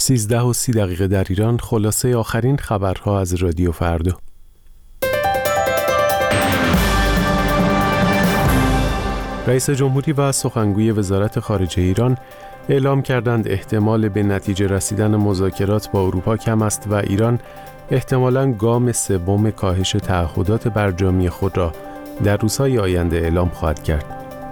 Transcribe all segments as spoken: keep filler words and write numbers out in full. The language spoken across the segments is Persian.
سیزده و سی دقیقه در ایران. خلاصه آخرین خبرها از رادیو فردا. رئیس جمهوری و سخنگوی وزارت خارجه ایران اعلام کردند احتمال به نتیجه رسیدن مذاکرات با اروپا کم است و ایران احتمالاً گام سوم کاهش تعهدات برجامی خود را در روزهای آینده اعلام خواهد کرد.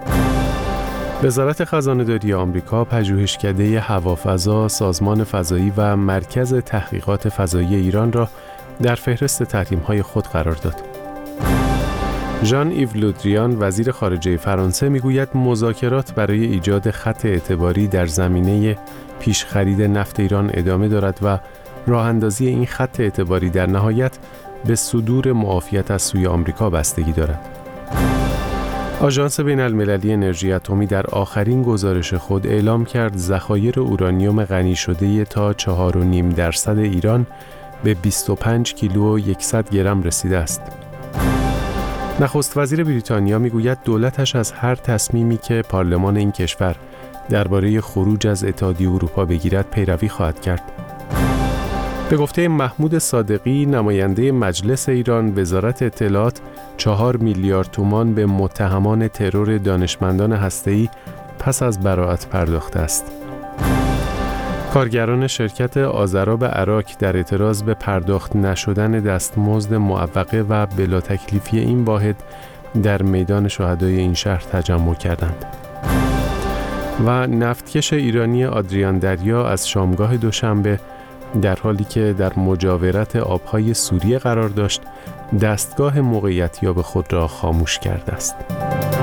وزارت خزانه‌داری آمریکا پژوهشکده هوافضا، سازمان فضایی و مرکز تحقیقات فضایی ایران را در فهرست تحریم‌های خود قرار داد. ژان ایو لودریان وزیر خارجه فرانسه میگوید مذاکرات برای ایجاد خط اعتباری در زمینه پیش خرید نفت ایران ادامه دارد و راه اندازی این خط اعتباری در نهایت به صدور معافیت از سوی آمریکا بستگی دارد. آژانس بین‌المللی انرژی اتمی در آخرین گزارش خود اعلام کرد ذخایر اورانیوم غنی شده تا چهار و نیم درصد ایران به بیست و پنج کیلو و صد گرم رسیده است. نخست وزیر بریتانیا میگوید دولتش از هر تصمیمی که پارلمان این کشور درباره خروج از اتحادیه اروپا بگیرد پیروی خواهد کرد. به گفته محمود صادقی نماینده مجلس ایران، وزارت اطلاعات چهار میلیارد تومان به متهمان ترور دانشمندان هسته‌ای پس از براءت پرداخته است. کارگران شرکت آذراب عراق در اعتراض به پرداخت نشدن دستمزد معوقه و بلا تکلیفی این واحد در میدان شهدای این شهر تجمع کردند. و نفتکش ایرانی آدریان دریا از شامگاه دوشنبه در حالی که در مجاورت آبهای سوریه قرار داشت، دستگاه موقعیتیاب خود را خاموش کرده است.